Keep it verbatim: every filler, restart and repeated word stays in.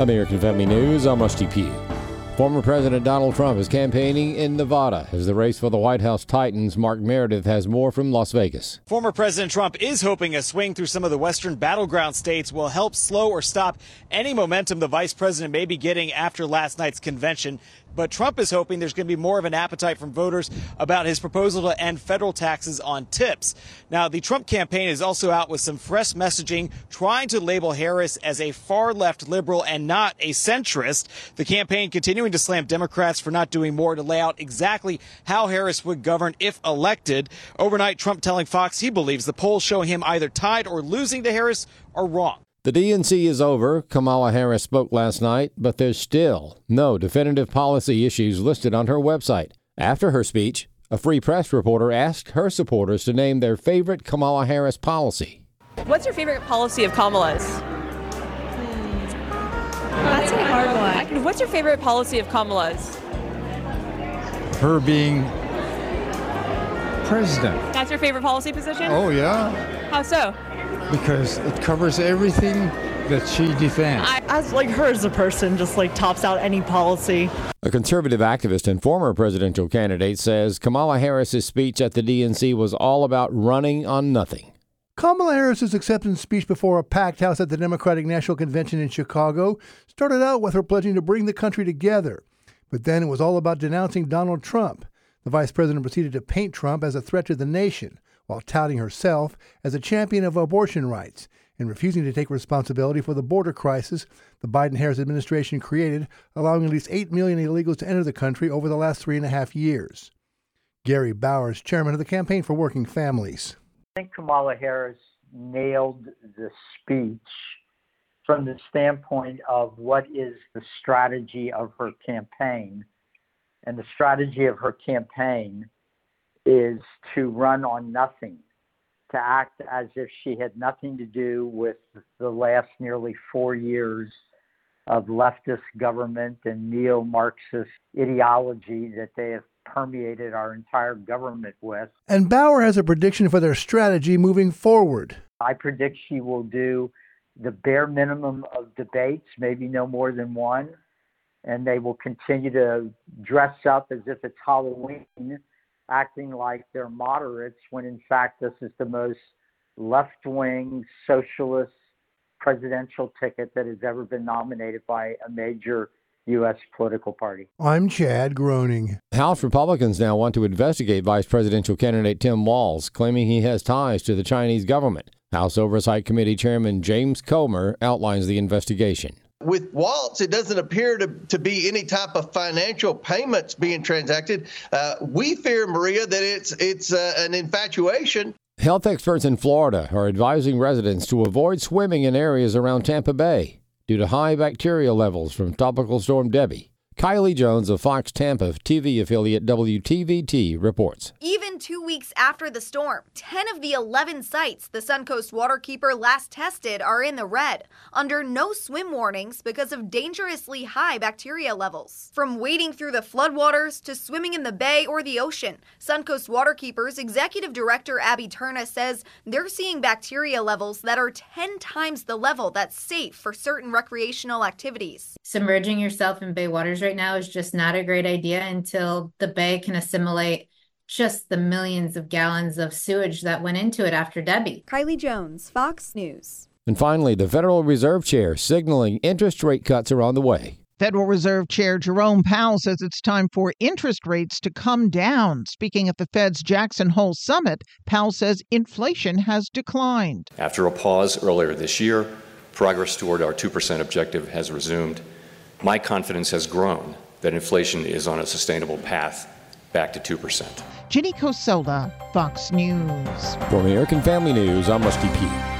American Family News, I'm Rusty Pugh. Former President Donald Trump is campaigning in Nevada as the race for the White House tightens. Mark Meredith has more from Las Vegas. Former President Trump is hoping a swing through some of the western battleground states will help slow or stop any momentum the vice president may be getting after last night's convention. But Trump is hoping there's going to be more of an appetite from voters about his proposal to end federal taxes on tips. Now, the Trump campaign is also out with some fresh messaging, trying to label Harris as a far-left liberal and not a centrist. The campaign continuing to slam Democrats for not doing more to lay out exactly how Harris would govern if elected. Overnight, Trump telling Fox he believes the polls showing him either tied or losing to Harris are wrong. The D N C is over. Kamala Harris spoke last night, but there's still no definitive policy issues listed on her website. After her speech, a Free Press reporter asked her supporters to name their favorite Kamala Harris policy. What's your favorite policy of Kamala's? That's a hard one. What's your favorite policy of Kamala's? Her being president. That's your favorite policy position? Oh, yeah. How so? Because it covers everything that she defends. I, as like her as a person, just like tops out any policy. A conservative activist and former presidential candidate says Kamala Harris's speech at the D N C was all about running on nothing. Kamala Harris's acceptance speech before a packed house at the Democratic National Convention in Chicago started out with her pledging to bring the country together. But then it was all about denouncing Donald Trump. The vice president proceeded to paint Trump as a threat to the nation, while touting herself as a champion of abortion rights and refusing to take responsibility for the border crisis the Biden-Harris administration created, allowing at least eight million illegals to enter the country over the last three and a half years. Gary Bowers, chairman of the Campaign for Working Families. I think Kamala Harris nailed the speech from the standpoint of what is the strategy of her campaign. And the strategy of her campaign is to run on nothing, to act as if she had nothing to do with the last nearly four years of leftist government and neo-Marxist ideology that they have permeated our entire government with. And Bauer has a prediction for their strategy moving forward. I predict she will do the bare minimum of debates, maybe no more than one, and they will continue to dress up as if it's Halloween, acting like they're moderates when in fact this is the most left-wing socialist presidential ticket that has ever been nominated by a major U S political party. I'm Chad Groening. House Republicans now want to investigate Vice Presidential candidate Tim Walz, claiming he has ties to the Chinese government. House Oversight Committee Chairman James Comer outlines the investigation. With Walz, it doesn't appear to, to be any type of financial payments being transacted. Uh, we fear, Maria, that it's it's uh, an infatuation. Health experts in Florida are advising residents to avoid swimming in areas around Tampa Bay due to high bacteria levels from Tropical Storm Debbie. Kylie Jones of Fox Tampa T V affiliate W T V T reports. Even two weeks after the storm, ten of the eleven sites the Suncoast Waterkeeper last tested are in the red, under no swim warnings because of dangerously high bacteria levels. From wading through the floodwaters to swimming in the bay or the ocean, Suncoast Waterkeeper's executive director Abby Turna says they're seeing bacteria levels that are ten times the level that's safe for certain recreational activities. Submerging yourself in bay waters right now is just not a great idea until the bay can assimilate just the millions of gallons of sewage that went into it after Debbie. Kylie Jones, Fox News. And finally, the Federal Reserve Chair signaling interest rate cuts are on the way. Federal Reserve Chair Jerome Powell says it's time for interest rates to come down. Speaking at the Fed's Jackson Hole Summit, Powell says inflation has declined. After a pause earlier this year, progress toward our two percent objective has resumed. My confidence has grown that inflation is on a sustainable path back to two percent. Ginny Cosola, Fox News. For American Family News, I'm Rusty Pugh.